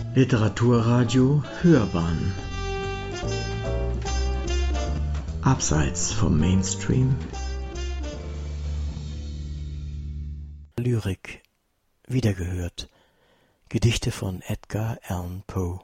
Literaturradio Hörbahn Abseits vom Mainstream. Lyrik wiedergehört. Gedichte von Edgar Allan Poe.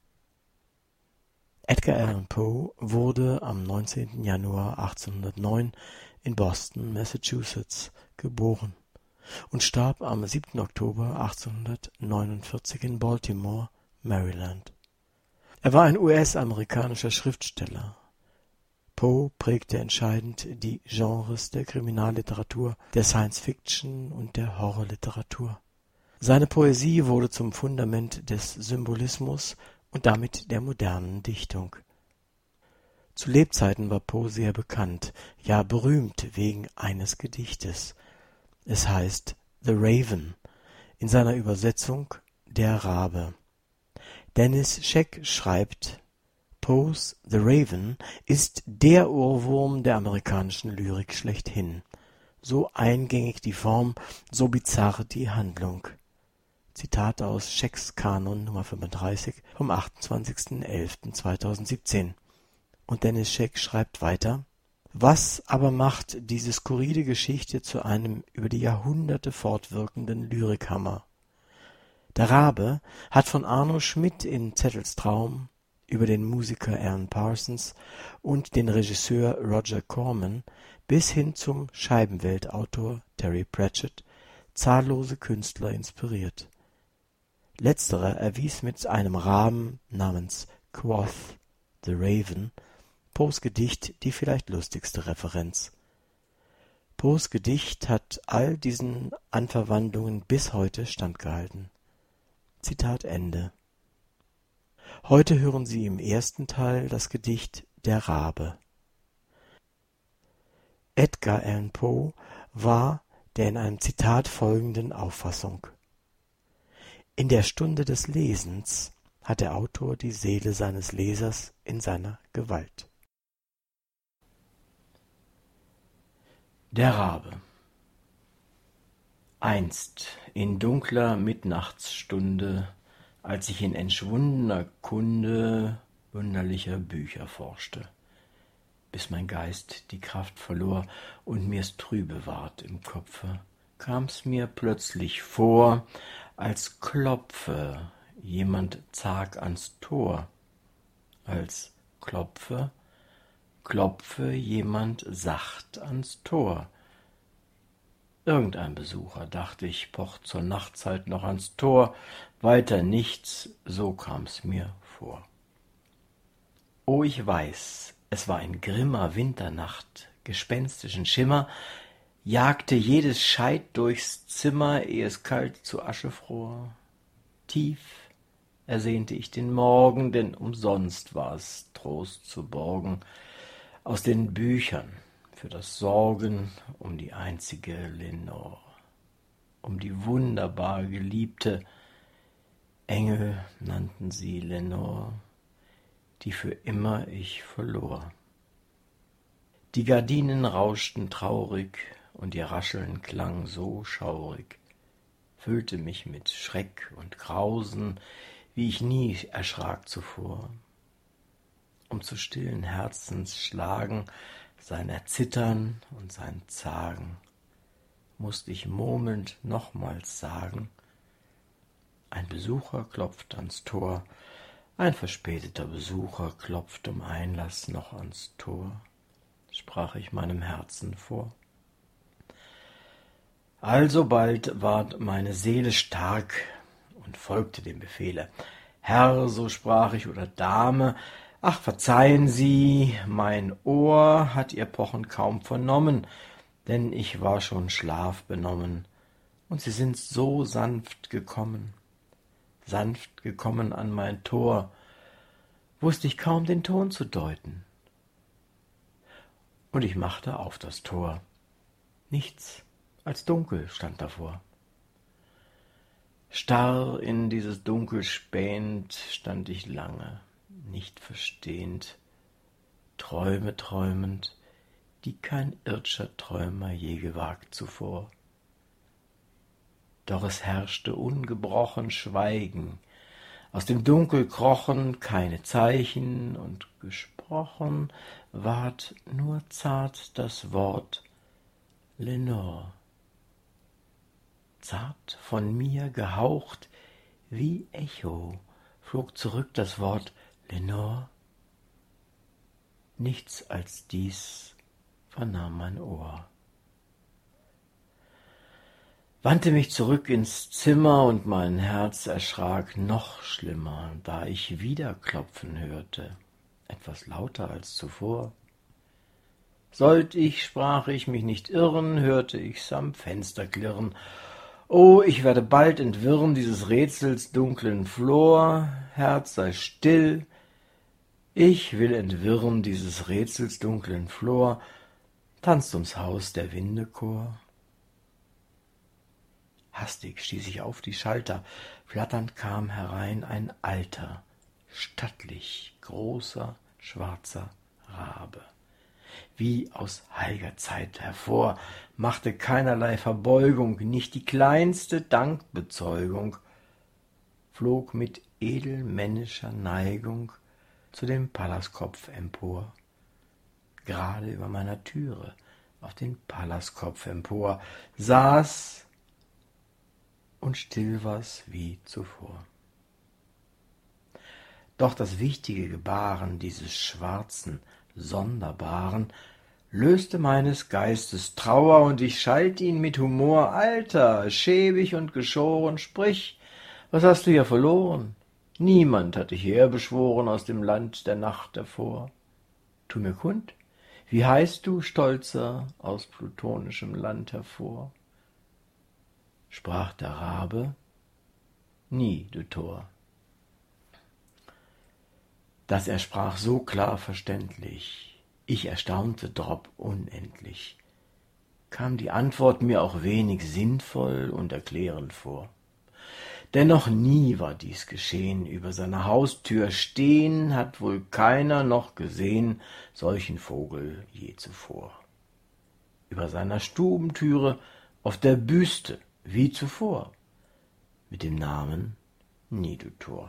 Edgar Allan Poe wurde am 19. Januar 1809 in Boston, Massachusetts, geboren und starb am 7. Oktober 1849 in Baltimore, Maryland. Er war ein US-amerikanischer Schriftsteller. Poe prägte entscheidend die Genres der Kriminalliteratur, der Science-Fiction und der Horrorliteratur. Seine Poesie wurde zum Fundament des Symbolismus und damit der modernen Dichtung. Zu Lebzeiten war Poe sehr bekannt, ja berühmt wegen eines Gedichtes. Es heißt The Raven, in seiner Übersetzung Der Rabe. Dennis Scheck schreibt, Poes The Raven ist der Ohrwurm der amerikanischen Lyrik schlechthin. So eingängig die Form, so bizarr die Handlung. Zitat aus Schecks Kanon Nummer 35 vom 28.11.2017. Und Dennis Scheck schreibt weiter: Was aber macht diese skurrile Geschichte zu einem über die Jahrhunderte fortwirkenden Lyrikhammer? Der Rabe hat von Arno Schmidt in Zettels Traum über den Musiker Alan Parsons und den Regisseur Roger Corman bis hin zum Scheibenweltautor Terry Pratchett zahllose Künstler inspiriert. Letzterer erwies mit einem Raben namens Quoth, The Raven, Poes Gedicht die vielleicht lustigste Referenz. Poes Gedicht hat all diesen Anverwandlungen bis heute standgehalten. Zitat Ende. Heute hören Sie im ersten Teil das Gedicht Der Rabe. Edgar Allan Poe war der in einem Zitat folgenden Auffassung: In der Stunde des Lesens hat der Autor die Seele seines Lesers in seiner Gewalt. Der Rabe. Einst in dunkler Mittnachtstunde, als ich in entschwundener Kunde wunderlicher Bücher forschte, bis mein Geist die Kraft verlor und mir's trübe ward im Kopfe, kam's mir plötzlich vor, als klopfe jemand zag ans Tor, als klopfe jemand sacht ans Tor. Irgendein Besucher, dachte ich, pocht zur Nachtzeit noch ans Tor, weiter nichts, so kam's mir vor. Oh, ich weiß, es war in grimmer Winternacht, gespenstischen Schimmer, jagte jedes Scheit durchs Zimmer, ehe es kalt zu Asche fror. Tief ersehnte ich den Morgen, denn umsonst war es Trost zu borgen aus den Büchern für das Sorgen um die einzige Lenore, um die wunderbar Geliebte. Engel nannten sie Lenore, die für immer ich verlor. Die Gardinen rauschten traurig und ihr Rascheln klang so schaurig, füllte mich mit Schreck und Grausen, wie ich nie erschrak zuvor. Um zu stillen Herzensschlagen, sein Erzittern und sein Zagen, mußt ich murmelnd nochmals sagen: Ein Besucher klopft ans Tor, ein verspäteter Besucher klopft um Einlass noch ans Tor, sprach ich meinem Herzen vor. Alsobald ward meine Seele stark und folgte dem Befehle. Herr, so sprach ich, oder Dame, ach, verzeihen Sie, mein Ohr hat Ihr Pochen kaum vernommen, denn ich war schon schlafbenommen, und Sie sind so sanft gekommen an mein Tor, wusst ich kaum den Ton zu deuten. Und ich machte auf das Tor. Nichts als Dunkel stand davor. Starr in dieses Dunkel spähend stand ich lange, nicht verstehend, Träume träumend, die kein ird'scher Träumer je gewagt zuvor. Doch es herrschte ungebrochen Schweigen, Aus dem Dunkel krochen keine Zeichen, und gesprochen ward nur zart das Wort Lenore. Zart von mir gehaucht, wie Echo, flog zurück das Wort Lenore. Nichts als dies vernahm mein Ohr. Wandte mich zurück ins Zimmer, und mein Herz erschrak noch schlimmer, da ich wieder klopfen hörte, etwas lauter als zuvor. Sollt ich, sprach ich, mich nicht irren, hörte ich's am Fenster klirren. Oh, ich werde bald entwirren dieses Rätsels dunklen Flor. Herz, sei still, ich will entwirren dieses Rätsels dunklen Flor. Tanzt ums Haus der Windechor. Hastig stieß ich auf die Schalter, flatternd kam herein ein alter, stattlich großer, schwarzer Rabe. Wie aus heiliger Zeit hervor, machte keinerlei Verbeugung, nicht die kleinste Dankbezeugung, flog mit edelmännischer Neigung zu dem Pallaskopf empor, gerade über meiner Türe, auf den Pallaskopf empor, saß und still war's wie zuvor. Doch das wichtige Gebaren dieses schwarzen, sonderbaren löste meines Geistes Trauer, und ich schalt ihn mit Humor: Alter, schäbig und geschoren, sprich, was hast du hier verloren? Niemand hat dich herbeschworen aus dem Land der Nacht hervor. Tu mir kund, wie heißt du, Stolzer, aus plutonischem Land hervor? Sprach der Rabe: Nie, du Tor. Dass er sprach so klar verständlich, ich erstaunte drob unendlich, kam die Antwort mir auch wenig sinnvoll und erklärend vor. Denn noch nie war dies geschehen, über seiner Haustür stehen hat wohl keiner noch gesehen solchen Vogel je zuvor. Über seiner Stubentüre auf der Büste wie zuvor, mit dem Namen Nidutor.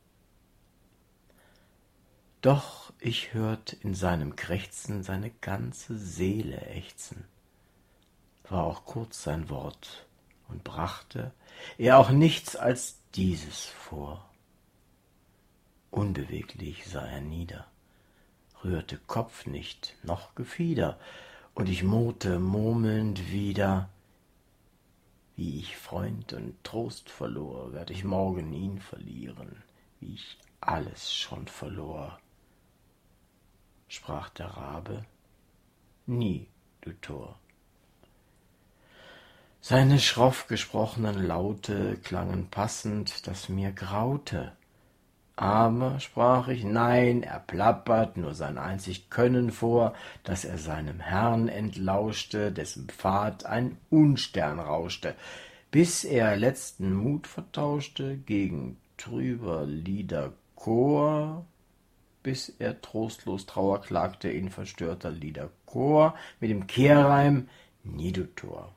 Doch ich hört in seinem Krächzen seine ganze Seele ächzen, war auch kurz sein Wort, und brachte er auch nichts als dieses vor. Unbeweglich sah er nieder, rührte Kopf nicht noch Gefieder, und ich murrte murmelnd wieder: Wie ich Freund und Trost verlor, werd ich morgen ihn verlieren, wie ich alles schon verlor. Sprach der Rabe: Nie, du Tor. Seine schroff gesprochenen Laute klangen passend, dass mir graute. Aber, sprach ich, nein, er plappert nur sein einzig Können vor, dass er seinem Herrn entlauschte, dessen Pfad ein Unstern rauschte, bis er letzten Mut vertauschte gegen trüber Liederchor, bis er trostlos Trauer klagte in verstörter Liederchor mit dem Kehrreim Nidutor.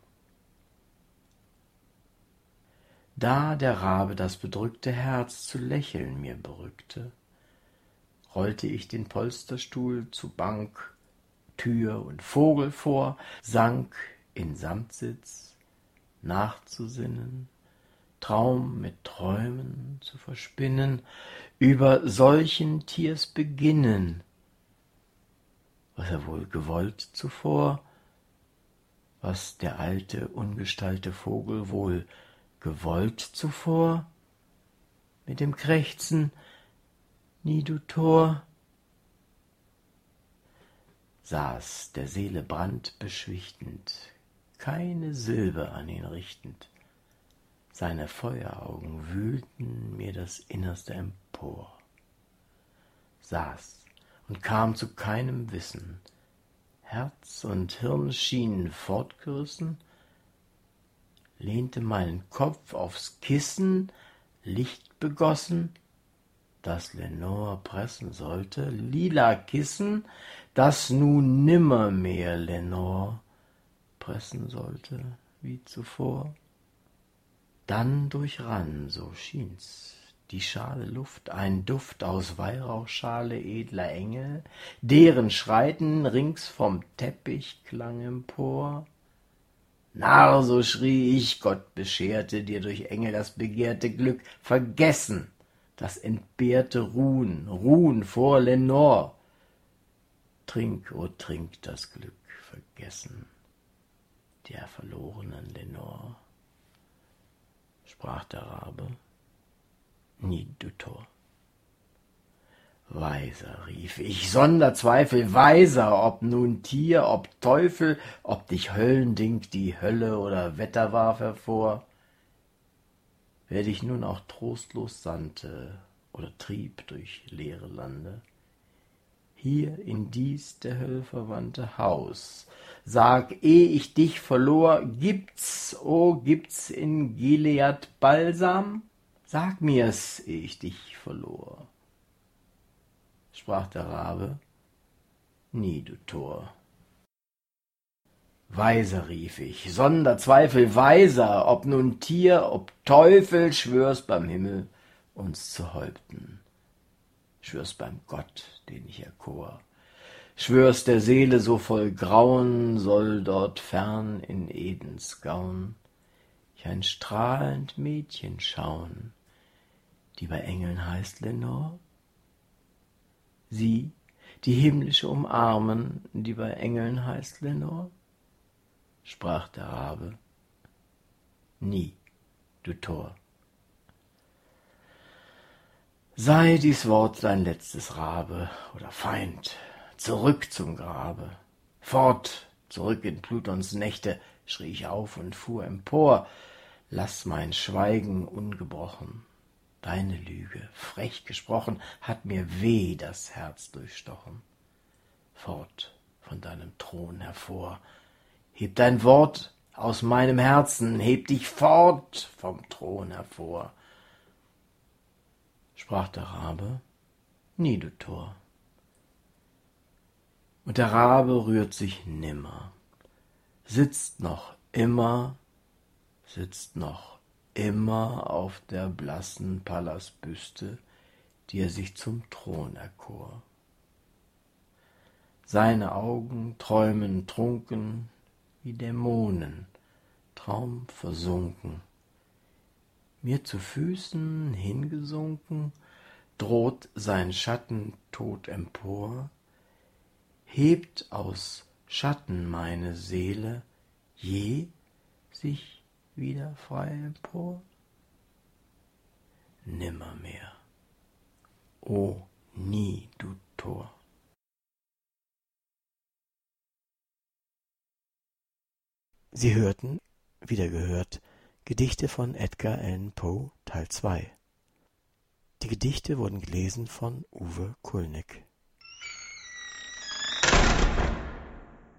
Da der Rabe das bedrückte Herz zu lächeln mir berückte, rollte ich den Polsterstuhl zu Bank, Tür und Vogel vor, sank in Samtsitz, nachzusinnen, Traum mit Träumen zu verspinnen, über solchen Tiers Beginnen, was er wohl gewollt zuvor, was der alte, ungestalte Vogel wohl gewollt zuvor, mit dem Krächzen Nidutor, saß der Seele Brand beschwichtend, keine Silbe an ihn richtend, seine Feueraugen wühlten mir das Innerste empor, saß und kam zu keinem Wissen, Herz und Hirn schienen fortgerissen, lehnte meinen Kopf aufs Kissen, Licht begossen, das Lenore pressen sollte, lila Kissen, das nun nimmermehr Lenore pressen sollte, wie zuvor. Dann durchrann, so schien's, die schale Luft, ein Duft aus Weihrauchschale edler Engel, deren Schreiten rings vom Teppich klang empor. Narr, so schrie ich, Gott bescherte dir durch Engel das begehrte Glück, vergessen, das entbehrte Ruhen, Ruhen vor Lenore. Trink, o trink das Glück, vergessen der verlorenen Lenore. Sprach der Rabe, nie du Tor. Weiser, rief ich, sonder Zweifel, weiser, ob nun Tier, ob Teufel, ob dich Höllending die Hölle oder Wetter warf hervor. Wer dich nun auch trostlos sandte oder trieb durch leere Lande, hier in dies der Hölle verwandte Haus, sag, eh ich dich verlor, gibt's, oh, gibt's in Gilead Balsam? Sag mir's, eh ich dich verlor. Sprach der Rabe, nie du Tor. Weiser, rief ich, sonder Zweifel weiser, ob nun Tier, ob Teufel, schwör's beim Himmel uns zu Häupten, schwör's beim Gott, den ich erkor, schwör's der Seele so voll Grauen, soll dort fern in Edens Gaun ich ein strahlend Mädchen schauen, die bei Engeln heißt Lenore? Sie, die himmlische umarmen, die bei Engeln heißt Lenore? Sprach der Rabe, nie, du Tor. Sei dies Wort dein letztes, Rabe oder Feind, zurück zum Grabe, fort, zurück in Plutons Nächte, schrie ich auf und fuhr empor, lass mein Schweigen ungebrochen. Deine Lüge, frech gesprochen, hat mir weh das Herz durchstochen. Fort von deinem Thron hervor, heb dein Wort aus meinem Herzen, heb dich fort vom Thron hervor. Sprach der Rabe, nie du Tor. Und der Rabe rührt sich nimmer, sitzt noch immer auf der blassen Pallasbüste, die er sich zum Thron erkor. Seine Augen träumen trunken wie Dämonen, traumversunken. Mir zu Füßen hingesunken, droht sein Schatten tot empor, hebt aus Schatten meine Seele je sich wieder frei empor? Nimmermehr, o nie du Tor. Sie hörten, wieder gehört, Gedichte von Edgar Allan Poe, Teil 2. Die Gedichte wurden gelesen von Uwe Kulnig.